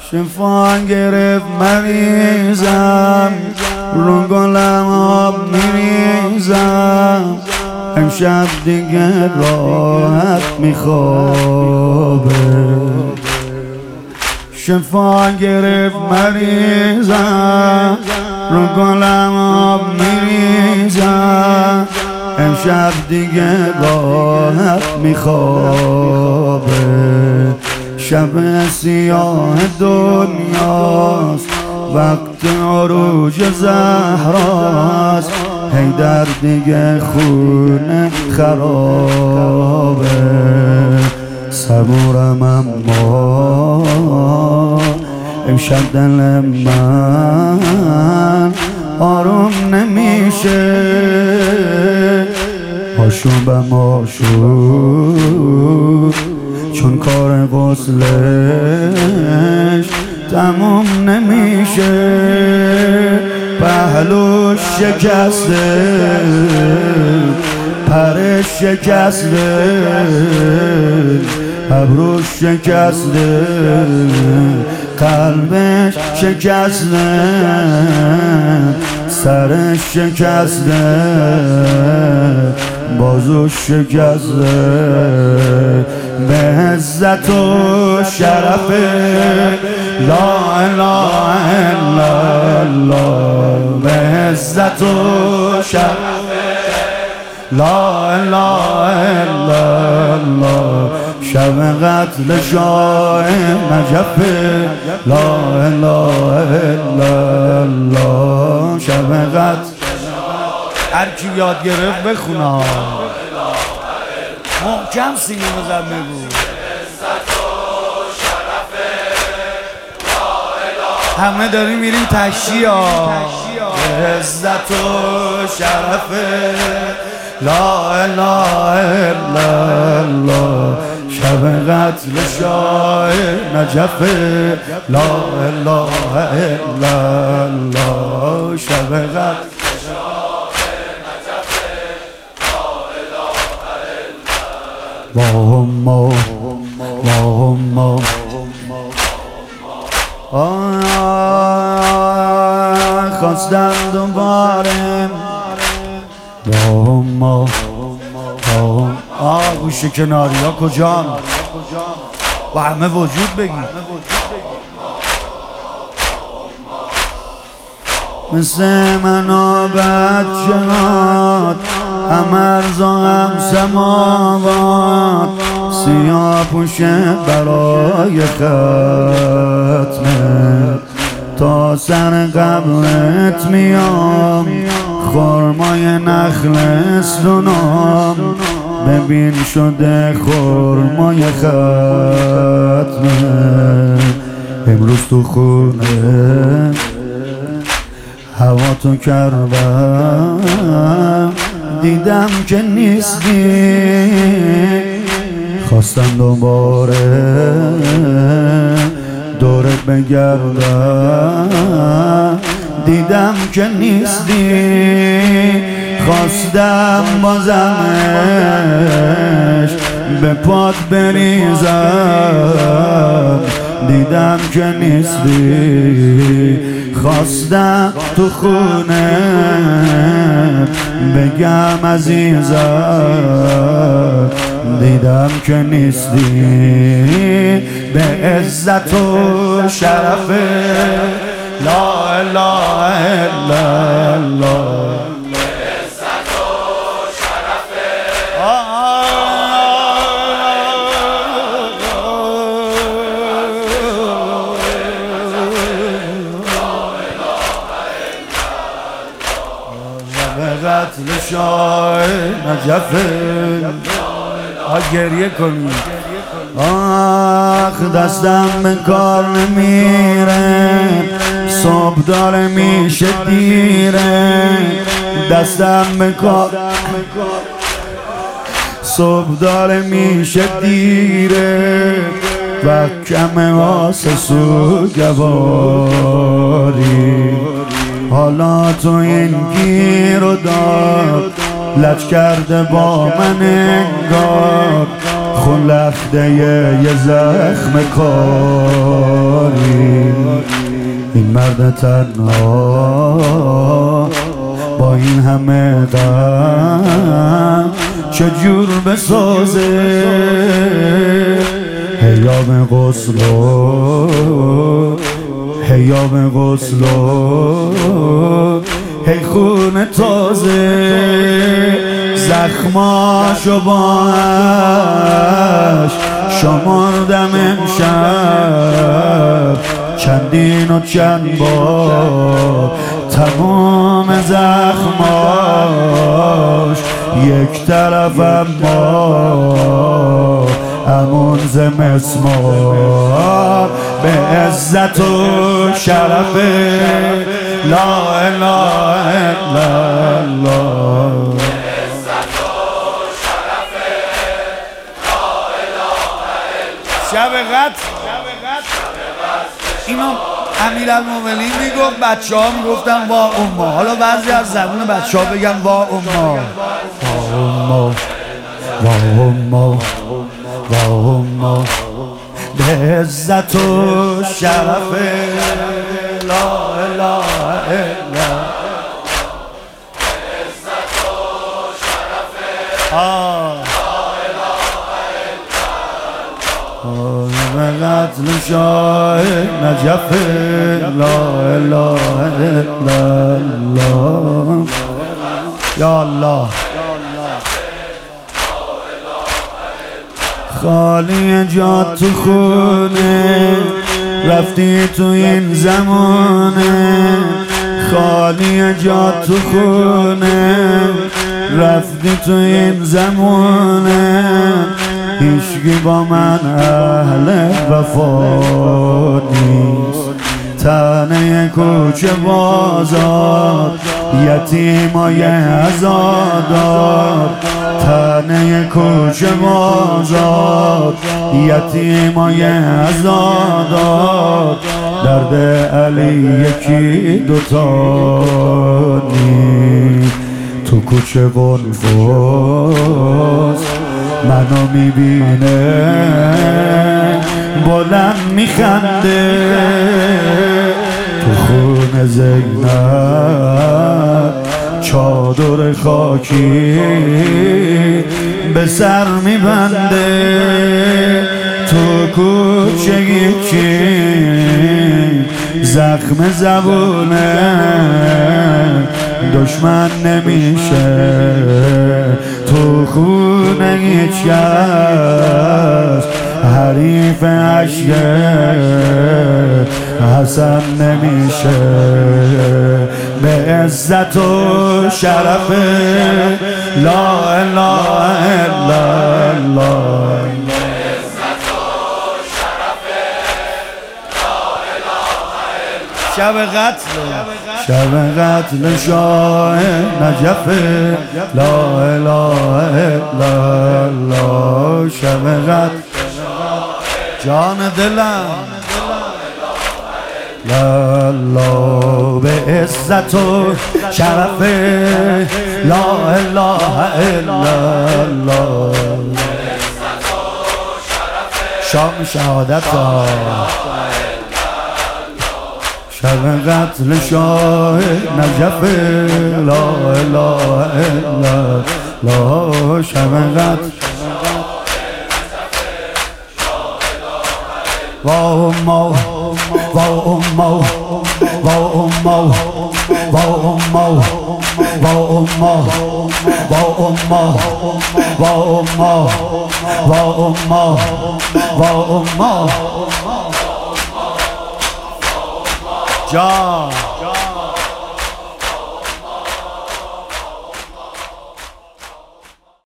شفا گرفت مریضم، رو گلم آب میریزم، امشب دیگه راحت میخوابه. شفا گرفت مریضم، رو گلم آب میریزم، امشب دیگه راحت میخوابه. شب سیاه دنیاست، وقت عروج زهراست، حیدر دیگه خونه خرابه. صبورم اما امشب دل من آروم نمیشه، آشوبم آشوب چون کار غسلش تموم نمیشه. پهلوش شکسته، پرش شکسته، ابروش شکسته، قلبش شکسته، سرش شکسته، بازوش شکسته. به عزت و شرف لا اله الا الله، به عزت و شرف لا اله الا الله، شب قتل شاه نجف لا اله الا الله، شب قتل. هر کی یاد گرفت بخونه، محکم سینه بزن بگو. همه داریم میریم تشییع. عزت و شرف لا اله الا الله، شب قتل شاه نجف لا اله الا الله، شب قتل. اللهم اللهم خواستم دوباره اللهم گوش کناری ها کجان با همه وجود بگی. مثل من و بچهات هم ارض و هم سماوات، سیاه پوشه برای ختمه، تا سر قبرت میام خرمای نخل استونام، ببین شده خرمای ختمه. امروز تو خونه هوا تو کردم، دیدم که نیستی، خواستم دوباره دورت بگردم، دیدم که نیستی، خواستم بازمش به پات بریزم، دیدم که نیستی، خواستم تو خونه بگم عزیزم، دیدم که نیستی. به عزت و شرف لا اله الا الله، به عزت و شرف قتل شاه نجف. گریه کنی. آخ دستم به کار نمیره، صبح داره میشه دیره، دستم به کار صبح داره میشه دیره، و کمه واسه سوگواری. حالا تو این گیر و دار لج کرده با من انگار، خون لخته یه زخم کاری. یاری این مرد تنها با این همه غم چجور بسازه هیام غسلو هیام غسلو هی خون تازه زخماشو باش شمردم امشب چندین و چند بار تمام زخماش یک طرف اما همون زمسمار به عزت و شرف لا اله الا الله شب قدر اینا امیرالمومنین میگفت، بچه ها میگفتن وا اما. حالا بعضی از زبون بچه ها بگن وا اما وا اما وا اما وا اما به عزت و شرف لا اله الا قتل شاه نجف لا اله الا الله یا الله خالی جات تو خونه رفتی تو این زمانه خالی جات تو خونه رفتی تو این زمانه هیچکی با من اهل وفا نیست تنه کوچه بازار یتیمای عزادار تنه کوچه بازار یتیمای عزادار درد علی یکی دوتا نیست تو کوچه بنفاس منو میبینه بلند میخنده تو خون زینب چادر خاکی به سر میبنده تو کوچه یکی زخم زبونه دشمن نمیشه تو خونه هیچ کس حریف عشق حسن نمیشه به عزت و شرف لا اله الا الله شب قتل شاه نجف لا اله الا الله شب قتل جان دلم لا الله به عزت و شرف لا اله الا الله شام شهادت شب قتل شاه نجف لا اله الا الله شب قتل وا اما وا اما وا اما وا اما وا اما وا اما وا اما وا اما وا اما جان